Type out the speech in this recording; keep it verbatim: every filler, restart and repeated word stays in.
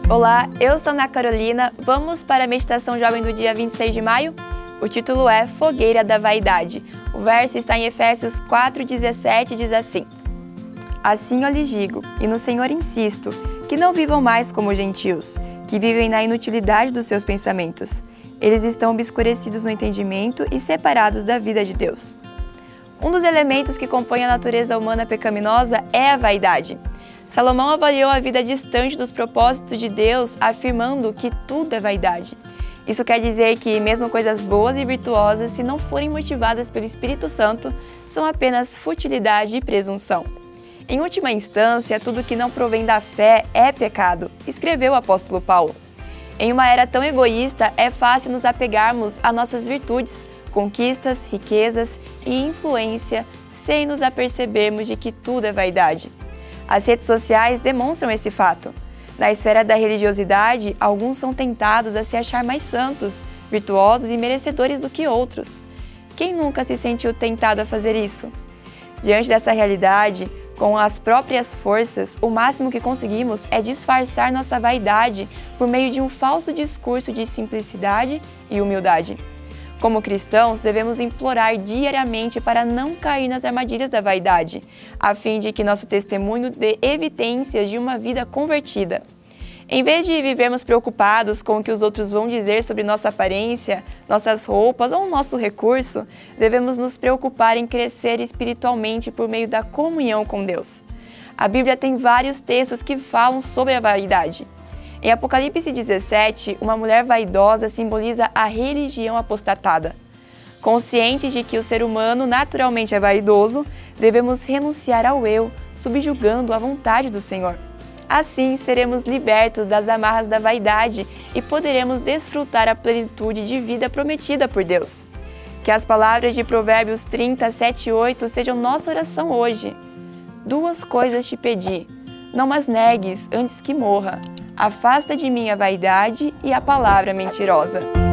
Olá, eu sou Ana Carolina. Vamos para a meditação jovem do dia vinte e seis de maio? O título é Fogueira da Vaidade. O verso está em Efésios quatro, dezessete e diz assim: Assim eu lhes digo, e no Senhor insisto, que não vivam mais como gentios, que vivem na inutilidade dos seus pensamentos. Eles estão obscurecidos no entendimento e separados da vida de Deus. Um dos elementos que compõem a natureza humana pecaminosa é a vaidade. Salomão avaliou a vida distante dos propósitos de Deus, afirmando que tudo é vaidade. Isso quer dizer que mesmo coisas boas e virtuosas, se não forem motivadas pelo Espírito Santo, são apenas futilidade e presunção. Em última instância, tudo que não provém da fé é pecado, escreveu o apóstolo Paulo. Em uma era tão egoísta, é fácil nos apegarmos a nossas virtudes, conquistas, riquezas e influência, sem nos apercebermos de que tudo é vaidade. As redes sociais demonstram esse fato. Na esfera da religiosidade, alguns são tentados a se achar mais santos, virtuosos e merecedores do que outros. Quem nunca se sentiu tentado a fazer isso? Diante dessa realidade, com as próprias forças, o máximo que conseguimos é disfarçar nossa vaidade por meio de um falso discurso de simplicidade e humildade. Como cristãos, devemos implorar diariamente para não cair nas armadilhas da vaidade, a fim de que nosso testemunho dê evidências de uma vida convertida. Em vez de vivermos preocupados com o que os outros vão dizer sobre nossa aparência, nossas roupas ou nosso recurso, devemos nos preocupar em crescer espiritualmente por meio da comunhão com Deus. A Bíblia tem vários textos que falam sobre a vaidade. Em Apocalipse dezessete, uma mulher vaidosa simboliza a religião apostatada. Conscientes de que o ser humano naturalmente é vaidoso, devemos renunciar ao eu, subjugando a vontade do Senhor. Assim, seremos libertos das amarras da vaidade e poderemos desfrutar a plenitude de vida prometida por Deus. Que as palavras de Provérbios trinta, sete e oito sejam nossa oração hoje. Duas coisas te pedi, não as negues antes que morra. Afasta de mim a vaidade e a palavra mentirosa.